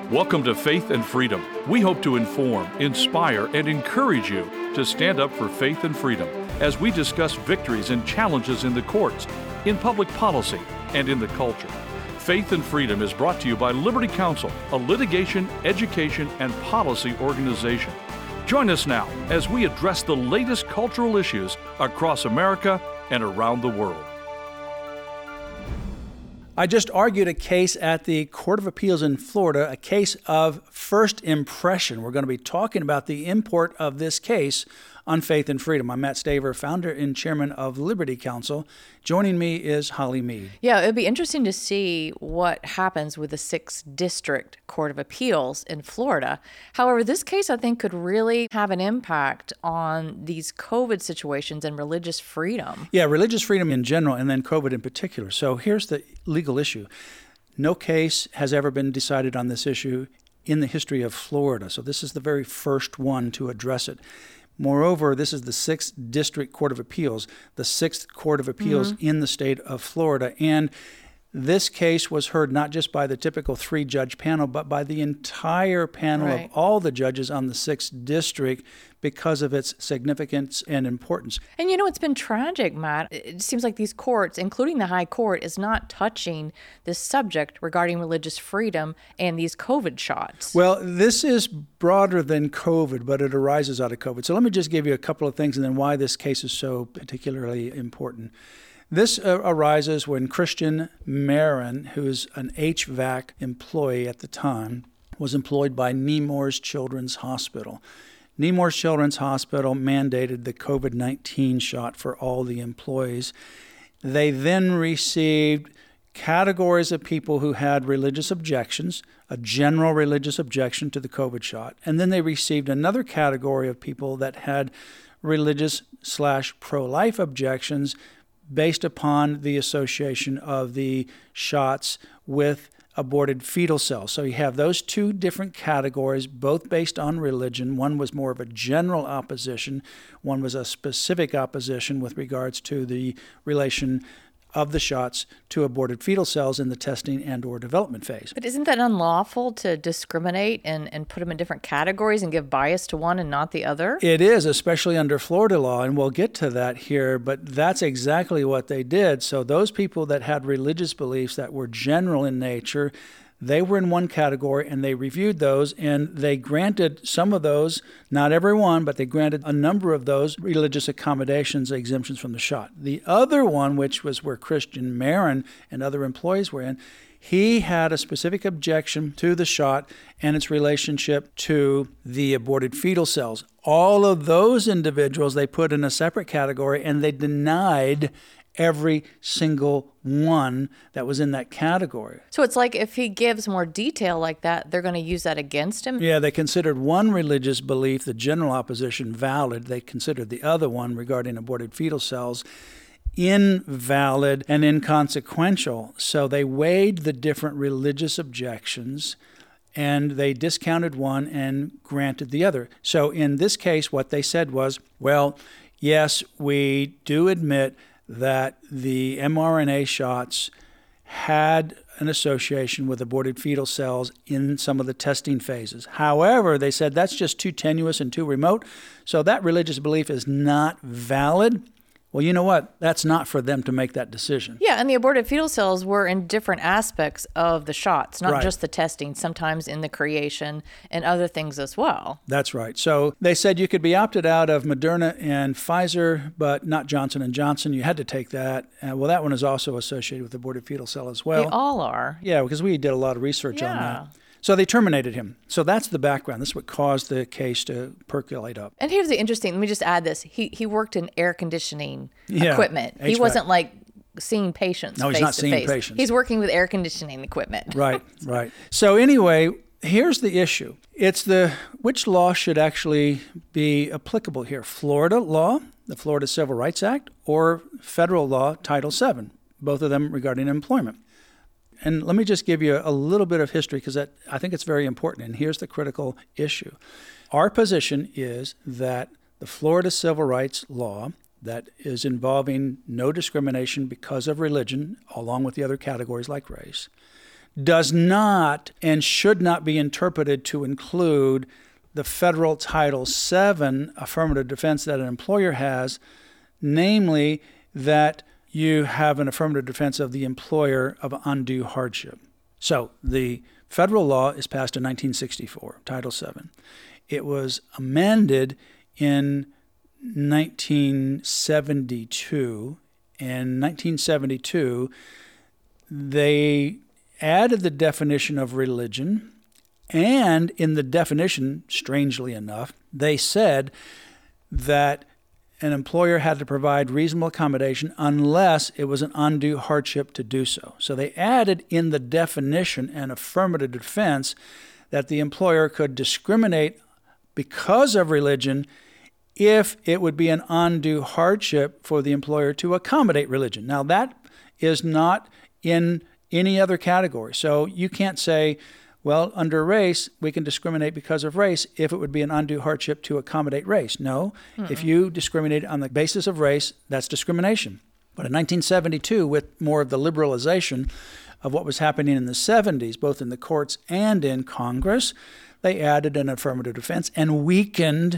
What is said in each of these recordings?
Welcome to Faith and Freedom. We hope to inform, inspire, and encourage you to stand up for faith and freedom as we discuss victories and challenges in the courts, in public policy, and in the culture. Faith and Freedom is brought to you by Liberty Counsel, a litigation, education, and policy organization. Join us now as we address the latest cultural issues across America and around the world. I just argued a case at the Court of Appeals in Florida, a case of first impression. We're going to be talking about the import of this case on Faith and Freedom. I'm Matt Staver, founder and chairman of Liberty Counsel. Joining me is Holly Mead. Yeah, it would be interesting to see what happens with the 6th District Court of Appeals in Florida. However, this case, I think, could really have an impact on these COVID situations and religious freedom. Yeah, religious freedom in general, and then COVID in particular. So here's the legal issue. No case has ever been decided on this issue in the history of Florida. So this is the very first one to address it. Moreover, this is the 6th District Court of Appeals, the 6th Court of Appeals in the state of Florida. And this case was heard not just by the typical 3-judge panel, but by the entire panel of all the judges on the 6th District because of its significance and importance. And you know, it's been tragic, Matt. It seems like these courts, including the High Court, is not touching this subject regarding religious freedom and these COVID shots. Well, this is broader than COVID, but it arises out of COVID. So let me just give you a couple of things and then why this case is so particularly important. This arises when Christian Marin, who's an HVAC employee at the time, was employed by Nemours Children's Hospital. Nemours Children's Hospital mandated the COVID-19 shot for all the employees. They then received categories of people who had religious objections, a general religious objection to the COVID shot, and then they received another category of people that had religious/pro-life objections based upon the association of the shots with aborted fetal cells. So you have those two different categories, both based on religion. One was more of a general opposition. One was a specific opposition with regards to the relation of the shots to aborted fetal cells in the testing and or development phase. But isn't that unlawful to discriminate and put them in different categories and give bias to one and not the other? It is, especially under Florida law, and we'll get to that here, but that's exactly what they did. So those people that had religious beliefs that were general in nature, they were in one category, and they reviewed those, and they granted some of those, not every one, but they granted a number of those religious accommodations, exemptions from the shot. The other one, which was where Christian Marin and other employees were in, he had a specific objection to the shot and its relationship to the aborted fetal cells. All of those individuals they put in a separate category, and they denied every single one that was in that category. So it's like if he gives more detail like that, they're going to use that against him? Yeah, they considered one religious belief, the general opposition, valid. They considered the other one regarding aborted fetal cells invalid and inconsequential. So they weighed the different religious objections and they discounted one and granted the other. So in this case, what they said was, well, yes, we do admit that the mRNA shots had an association with aborted fetal cells in some of the testing phases. However, they said that's just too tenuous and too remote, so that religious belief is not valid. Well, you know what? That's not for them to make that decision. Yeah, and the aborted fetal cells were in different aspects of the shots, not just the testing, sometimes in the creation and other things as well. That's right. So they said you could be opted out of Moderna and Pfizer, but not Johnson & Johnson. You had to take that. Well, that one is also associated with aborted fetal cell as well. They all are. Yeah, because we did a lot of research on that. So they terminated him. So that's the background. This is what caused the case to percolate up. And here's the interesting, let me just add this. He worked in air conditioning equipment. HVAC. He wasn't like seeing patients No, he's not seeing patients. He's working with air conditioning equipment. Right. So anyway, here's the issue. It's which law should actually be applicable here? Florida law, the Florida Civil Rights Act, or federal law, Title VII, both of them regarding employment. And let me just give you a little bit of history because I think it's very important. And here's the critical issue. Our position is that the Florida civil rights law that is involving no discrimination because of religion, along with the other categories like race, does not and should not be interpreted to include the federal Title VII affirmative defense that an employer has, namely that you have an affirmative defense of the employer of undue hardship. So the federal law is passed in 1964, Title VII. It was amended in 1972. In 1972, they added the definition of religion, and in the definition, strangely enough, they said that an employer had to provide reasonable accommodation unless it was an undue hardship to do so. So they added in the definition an affirmative defense that the employer could discriminate because of religion if it would be an undue hardship for the employer to accommodate religion. Now, that is not in any other category. So you can't say, well, under race, we can discriminate because of race if it would be an undue hardship to accommodate race. No, if you discriminate on the basis of race, that's discrimination. But in 1972, with more of the liberalization of what was happening in the 70s, both in the courts and in Congress, they added an affirmative defense and weakened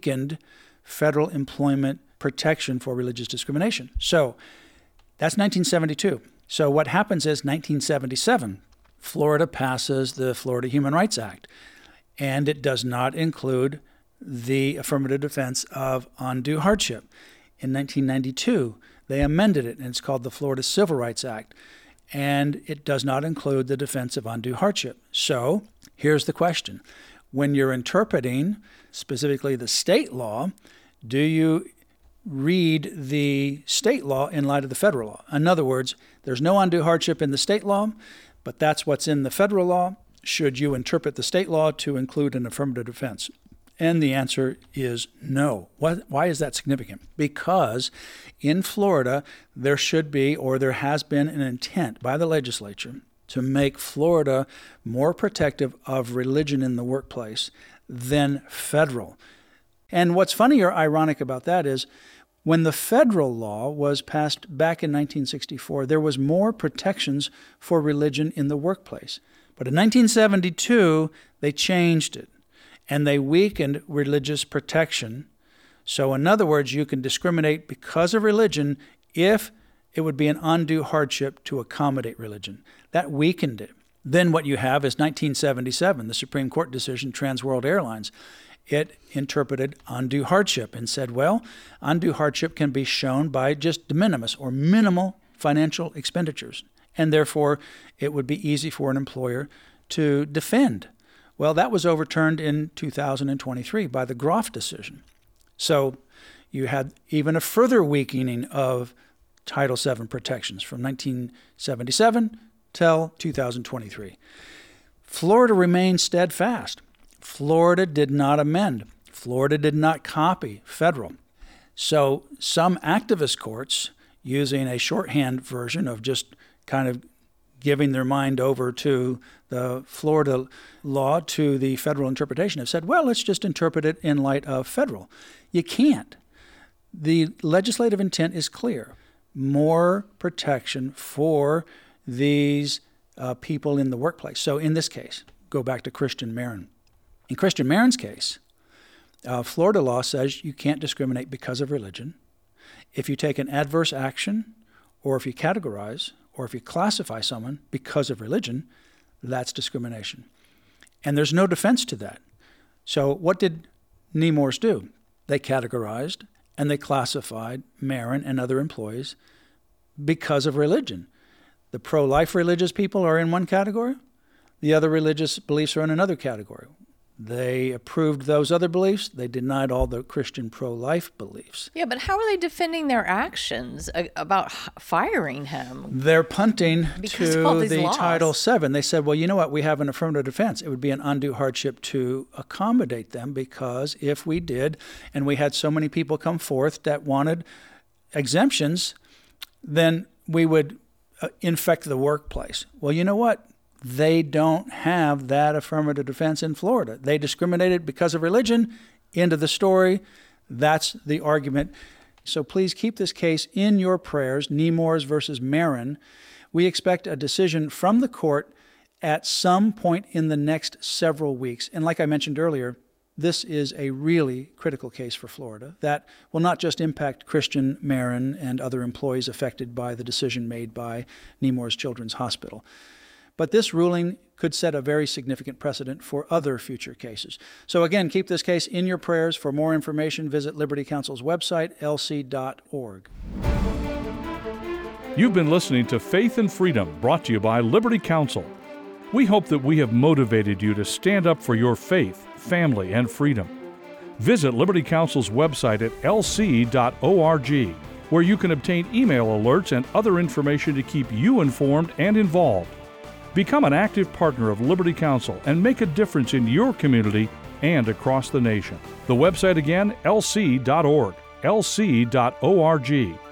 federal employment protection for religious discrimination. So that's 1972. So what happens is 1977, Florida passes the Florida Human Rights Act, and it does not include the affirmative defense of undue hardship. In 1992, they amended it, and it's called the Florida Civil Rights Act, and it does not include the defense of undue hardship. So here's the question. When you're interpreting specifically the state law, do you read the state law in light of the federal law? In other words, there's no undue hardship in the state law, but that's what's in the federal law. Should you interpret the state law to include an affirmative defense? And the answer is no. Why is that significant? Because in Florida, there should be, or there has been, an intent by the legislature to make Florida more protective of religion in the workplace than federal. And what's funny or ironic about that is when the federal law was passed back in 1964, there was more protections for religion in the workplace. But in 1972, they changed it, and they weakened religious protection. So in other words, you can discriminate because of religion if it would be an undue hardship to accommodate religion. That weakened it. Then what you have is 1977, the Supreme Court decision, Trans World Airlines. It interpreted undue hardship and said, well, undue hardship can be shown by just de minimis or minimal financial expenditures, and therefore it would be easy for an employer to defend. Well, that was overturned in 2023 by the Groff decision. So you had even a further weakening of Title VII protections from 1977 till 2023. Florida remained steadfast. Florida did not amend. Florida did not copy federal. So some activist courts, using a shorthand version of just kind of giving their mind over to the Florida law, to the federal interpretation, have said, well, let's just interpret it in light of federal. You can't. The legislative intent is clear. More protection for these people in the workplace. So in this case, go back to Christian Marin. In Christian Marin's case, Florida law says you can't discriminate because of religion. If you take an adverse action, or if you categorize, or if you classify someone because of religion, that's discrimination. And there's no defense to that. So what did Nemours do? They categorized and they classified Marin and other employees because of religion. The pro-life religious people are in one category. The other religious beliefs are in another category. They approved those other beliefs. They denied all the Christian pro-life beliefs. Yeah, but how are they defending their actions about firing him? They're punting Because to of all these the laws. Title VII. They said, well, you know what? We have an affirmative defense. It would be an undue hardship to accommodate them because if we did, and we had so many people come forth that wanted exemptions, then we would infect the workplace. Well, you know what? They don't have that affirmative defense in Florida. They discriminated because of religion. End of the story. That's the argument. So please keep this case in your prayers, Nemours versus Marin. We expect a decision from the court at some point in the next several weeks. And like I mentioned earlier, this is a really critical case for Florida that will not just impact Christian Marin and other employees affected by the decision made by Nemours Children's Hospital, but this ruling could set a very significant precedent for other future cases. So again, keep this case in your prayers. For more information, visit Liberty Counsel's website, lc.org. You've been listening to Faith and Freedom, brought to you by Liberty Counsel. We hope that we have motivated you to stand up for your faith, family, and freedom. Visit Liberty Counsel's website at lc.org, where you can obtain email alerts and other information to keep you informed and involved. Become an active partner of Liberty Counsel and make a difference in your community and across the nation. The website again, lc.org, lc.org.